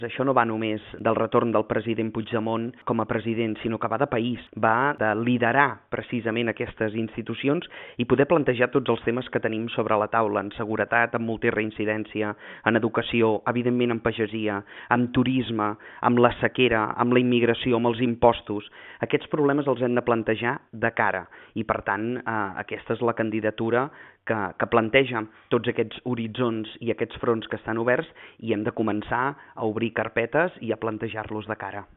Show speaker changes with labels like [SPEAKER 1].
[SPEAKER 1] Això no va només del retorn del president Puigdemont com a president, sinó que va de país, va de liderar precisament aquestes institucions i poder plantejar tots els temes que tenim sobre la taula, en seguretat, en multireincidència, en educació, evidentment en pagesia, en turisme, amb la sequera, amb la immigració, amb els impostos. Aquests problemes els hem de plantejar de cara i, per tant, aquesta és la candidatura que planteja tots aquests horitzons i aquests fronts que estan oberts i hem de començar a obrir carpetes i a plantejar-los de cara.